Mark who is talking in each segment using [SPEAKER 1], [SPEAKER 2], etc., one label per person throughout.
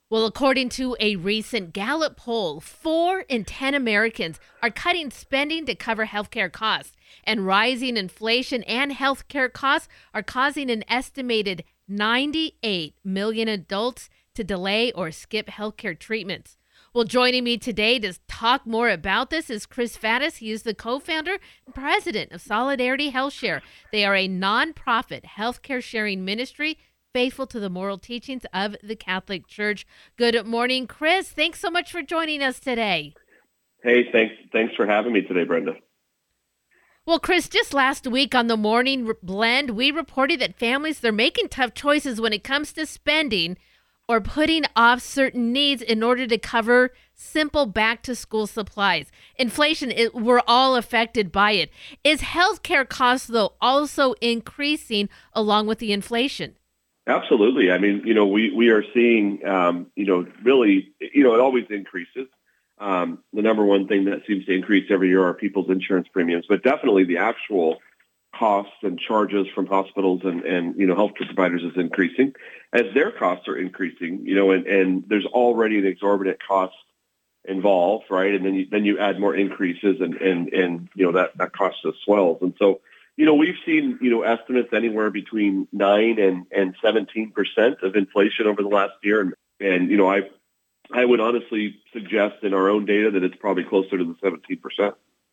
[SPEAKER 1] Well, according to a recent Gallup poll, 4 in 10 Americans are cutting spending to cover healthcare costs. And rising inflation and healthcare costs are causing an estimated 98 million adults to delay or skip healthcare treatments. Well, joining me today to talk more about this is Chris Faddis. He is the co-founder and president of Solidarity Health Share. They are a nonprofit healthcare sharing ministry faithful to the moral teachings of the Catholic Church. Good morning, Chris. Thanks so much for joining us today.
[SPEAKER 2] Hey, thanks for having me today, Brenda.
[SPEAKER 1] Well, Chris, just last week on the Morning Blend, we reported that families, they're making tough choices when it comes to spending or putting off certain needs in order to cover simple back-to-school supplies. Inflation, we're all affected by it. Is healthcare costs, though, also increasing along with the inflation?
[SPEAKER 2] Absolutely. I mean, we are seeing, really, it always increases. The number one thing that seems to increase every year are people's insurance premiums, but definitely the actual costs and charges from hospitals and healthcare providers is increasing as their costs are increasing, and there's already an exorbitant cost involved, right? And then you add more increases and that cost just swells. And so, we've seen, estimates anywhere between 9 and 17% of inflation over the last year. And I would honestly suggest in our own data that it's probably closer to the 17%.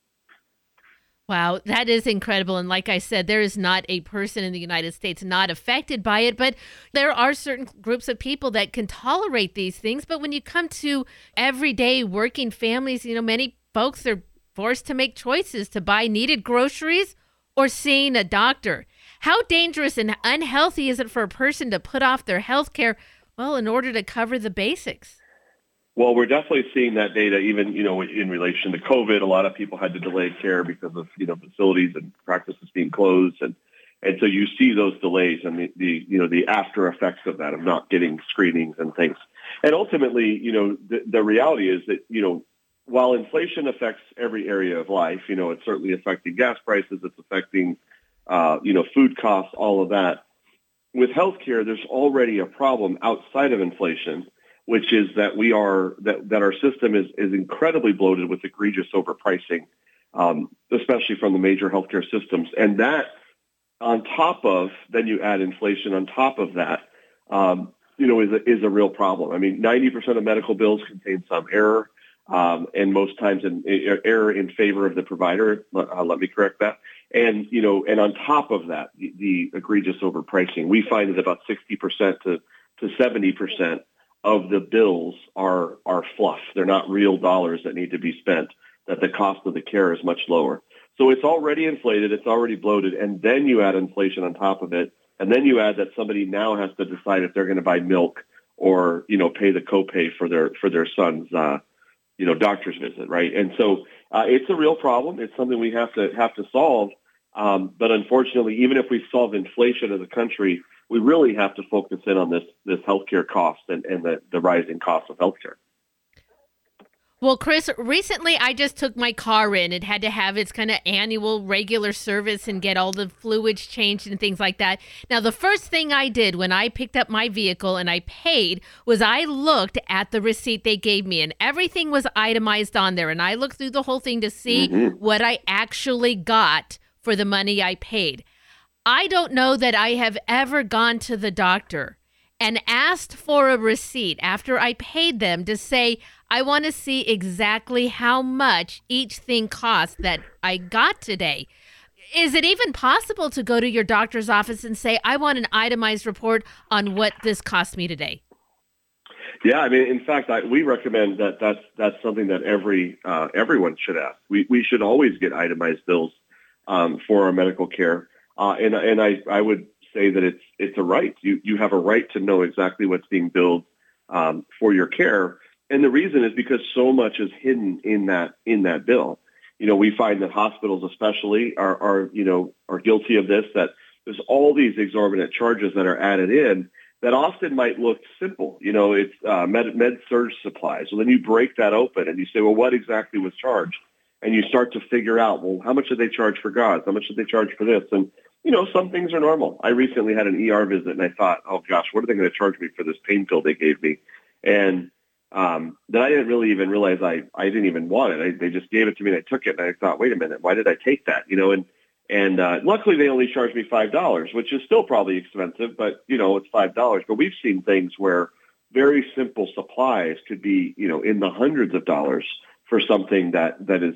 [SPEAKER 1] Wow, that is incredible. And like I said, there is not a person in the United States not affected by it, but there are certain groups of people that can tolerate these things. But when you come to everyday working families, many folks are forced to make choices to buy needed groceries or seeing a doctor. How dangerous and unhealthy is it for a person to put off their health care, in order to cover the basics?
[SPEAKER 2] Well, we're definitely seeing that data even, in relation to COVID. A lot of people had to delay care because of, facilities and practices being closed. And so you see those delays and the after effects of that, of not getting screenings and things. And ultimately, the reality is that, while inflation affects every area of life, it's certainly affecting gas prices, it's affecting, food costs, all of that. With healthcare, there's already a problem outside of inflation, which is that that our system is incredibly bloated with egregious overpricing, especially from the major healthcare systems. And that, on top of, then you add inflation on top of that, is a real problem. I mean, 90% of medical bills contain some error, and most times an error in favor of the provider. Let me correct that. And on top of that, the egregious overpricing, we find that about 60% to 70% of the bills are fluff. They're not real dollars that need to be spent, that the cost of the care is much lower. So it's already inflated, it's already bloated, and then you add inflation on top of it, and then you add that somebody now has to decide if they're going to buy milk or, pay the copay for their son's, doctor's visit, right? And so it's a real problem. It's something we have to solve. But unfortunately, even if we solve inflation as a country, we really have to focus in on this healthcare cost and the rising cost of healthcare.
[SPEAKER 1] Well, Chris, recently I just took my car in. It had to have its kind of annual regular service and get all the fluids changed and things like that. Now, the first thing I did when I picked up my vehicle and I paid was I looked at the receipt they gave me, and everything was itemized on there. And I looked through the whole thing to see what I actually got for the money I paid. I don't know that I have ever gone to the doctor and asked for a receipt after I paid them to say, I want to see exactly how much each thing cost that I got today. Is it even possible to go to your doctor's office and say, I want an itemized report on what this cost me today?
[SPEAKER 2] Yeah, I mean, in fact, we recommend that's something that everyone should ask. We should always get itemized bills for our medical care. And I would say that it's a right. You have a right to know exactly what's being billed for your care. And the reason is because so much is hidden in that bill. We find that hospitals especially are guilty of this, that there's all these exorbitant charges that are added in that often might look simple. It's med surg supplies. So then you break that open and you say, well, what exactly was charged? And you start to figure out, well, how much did they charge for gauze? How much did they charge for this? And, some things are normal. I recently had an ER visit and I thought, oh gosh, what are they going to charge me for this pain pill they gave me? And then I didn't really even realize I didn't even want it. They just gave it to me and I took it and I thought, wait a minute, why did I take that? And luckily they only charged me $5, which is still probably expensive, but it's $5. But we've seen things where very simple supplies could be, in the hundreds of dollars for something that is,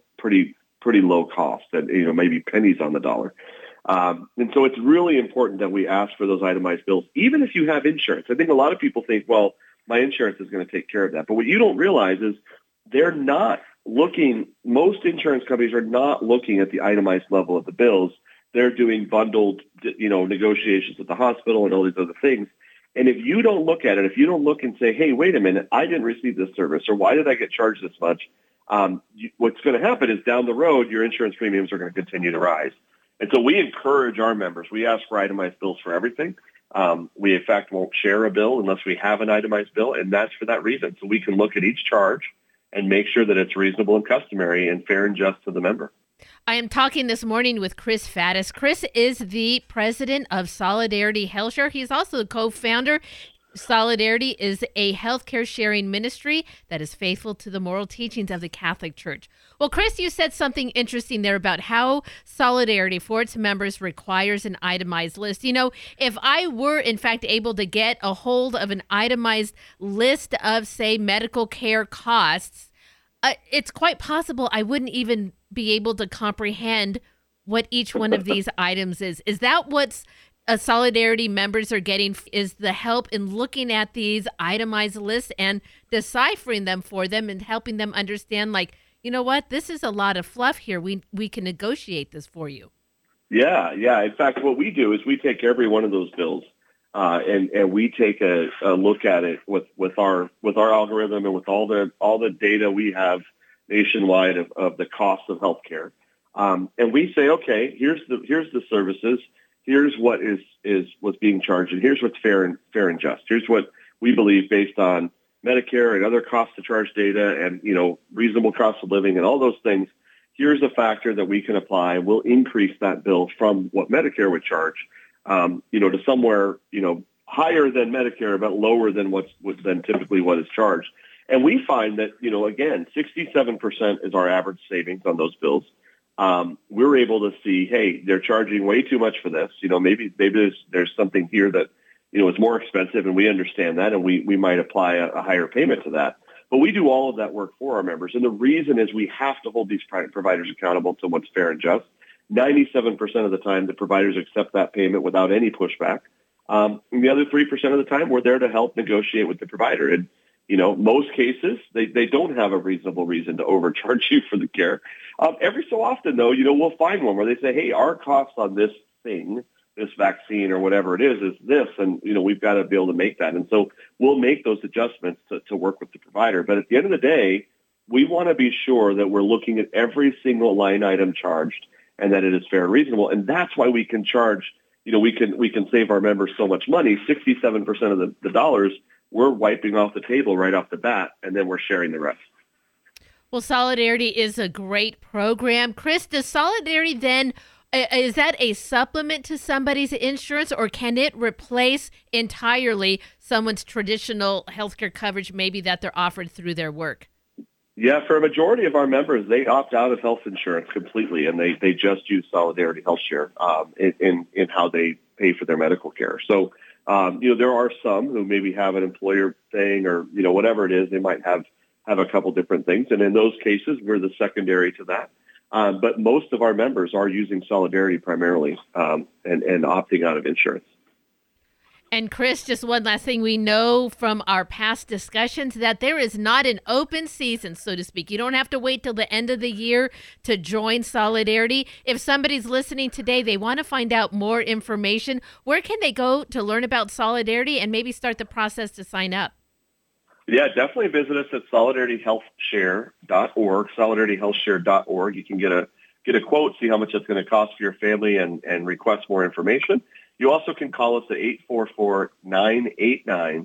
[SPEAKER 2] pretty low cost and, maybe pennies on the dollar. And so it's really important that we ask for those itemized bills, even if you have insurance. I think a lot of people think, well, my insurance is going to take care of that. But what you don't realize is they're not looking, most insurance companies are not looking at the itemized level of the bills. They're doing bundled, negotiations with the hospital and all these other things. And if you don't look at it, if you don't look and say, hey, wait a minute, I didn't receive this service, or why did I get charged this much? What's going to happen is down the road, your insurance premiums are going to continue to rise. And so we encourage our members. We ask for itemized bills for everything. We, in fact, won't share a bill unless we have an itemized bill, and that's for that reason. So we can look at each charge and make sure that it's reasonable and customary and fair and just to the member.
[SPEAKER 1] I am talking this morning with Chris Faddis. Chris is the president of Solidarity HealthShare. He's also the co-founder. Solidarity is a healthcare sharing ministry that is faithful to the moral teachings of the Catholic Church. Well, Chris, you said something interesting there about how Solidarity for its members requires an itemized list. If I were, in fact, able to get a hold of an itemized list of, say, medical care costs, it's quite possible I wouldn't even be able to comprehend what each one of these items is. Is that what's Solidarity members are getting, is the help in looking at these itemized lists and deciphering them for them and helping them understand, like, what, this is a lot of fluff here. We can negotiate this for you.
[SPEAKER 2] Yeah. In fact, what we do is we take every one of those bills and we take a look at it with our algorithm and with all the data we have nationwide of the cost of healthcare. And we say, okay, here's the services. Here's what what's being charged, and here's what's fair and just. Here's what we believe based on Medicare and other cost to charge data and, reasonable cost of living and all those things. Here's a factor that we can apply. We'll increase that bill from what Medicare would charge, to somewhere, higher than Medicare, but lower than what's typically what is charged. And we find that, again, 67% is our average savings on those bills. We're able to see, hey, they're charging way too much for this. Maybe there's something here that, is more expensive, and we understand that, and we might apply a higher payment to that. But we do all of that work for our members. And the reason is we have to hold these providers accountable to what's fair and just. 97% of the time, the providers accept that payment without any pushback. And the other 3% of the time, we're there to help negotiate with the provider. And, most cases, they don't have a reasonable reason to overcharge you for the care. Every so often, though, we'll find one where they say, hey, our cost on this thing, this vaccine or whatever it is this, and, we've got to be able to make that. And so we'll make those adjustments to work with the provider. But at the end of the day, we want to be sure that we're looking at every single line item charged and that it is fair and reasonable. And that's why we can charge, we can save our members so much money. 67% of the dollars we're wiping off the table right off the bat, and then we're sharing the rest.
[SPEAKER 1] Well, Solidarity is a great program. Chris, does Solidarity then, is that a supplement to somebody's insurance, or can it replace entirely someone's traditional healthcare coverage maybe that they're offered through their work?
[SPEAKER 2] Yeah, for a majority of our members, they opt out of health insurance completely, and they just use Solidarity HealthShare in how they pay for their medical care. So, there are some who maybe have an employer thing or, whatever it is, they might have a couple different things. And in those cases, we're the secondary to that. But most of our members are using Solidarity primarily and opting out of insurance.
[SPEAKER 1] And Chris, just one last thing. We know from our past discussions that there is not an open season, so to speak. You don't have to wait till the end of the year to join Solidarity. If somebody's listening today, they want to find out more information, where can they go to learn about Solidarity and maybe start the process to sign up?
[SPEAKER 2] Yeah, definitely visit us at solidarityhealthshare.org, solidarityhealthshare.org. You can get a quote, see how much it's going to cost for your family, and request more information. You also can call us at 844-989-1335,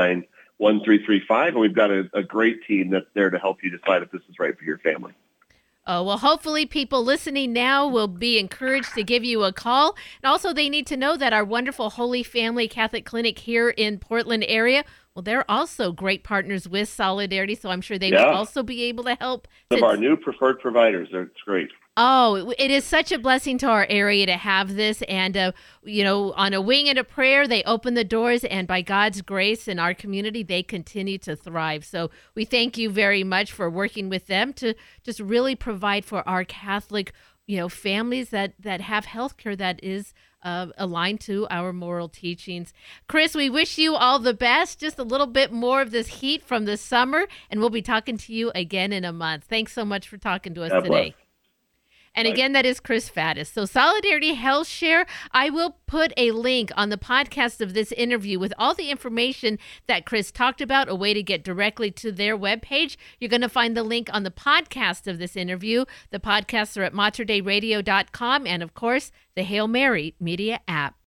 [SPEAKER 2] 844-989-1335, and we've got a great team that's there to help you decide if this is right for your family.
[SPEAKER 1] Oh, well, hopefully people listening now will be encouraged to give you a call. And also, they need to know that our wonderful Holy Family Catholic Clinic here in Portland area, well, they're also great partners with Solidarity, so I'm sure they will
[SPEAKER 2] Yeah,
[SPEAKER 1] also be able to help.
[SPEAKER 2] one of our new preferred providers. It's great.
[SPEAKER 1] Oh, it is such a blessing to our area to have this. And, on a wing and a prayer, they open the doors. And by God's grace in our community, they continue to thrive. So we thank you very much for working with them to just really provide for our Catholic, families that have health care that is aligned to our moral teachings. Chris, we wish you all the best. Just a little bit more of this heat from the summer. And we'll be talking to you again in a month. Thanks so much for talking to us
[SPEAKER 2] God
[SPEAKER 1] today.
[SPEAKER 2] bless.
[SPEAKER 1] And again, that is Chris Faddis. So Solidarity Health Share, I will put a link on the podcast of this interview with all the information that Chris talked about, a way to get directly to their webpage. You're going to find the link on the podcast of this interview. The podcasts are at materdeiradio.com and, of course, the Hail Mary Media app.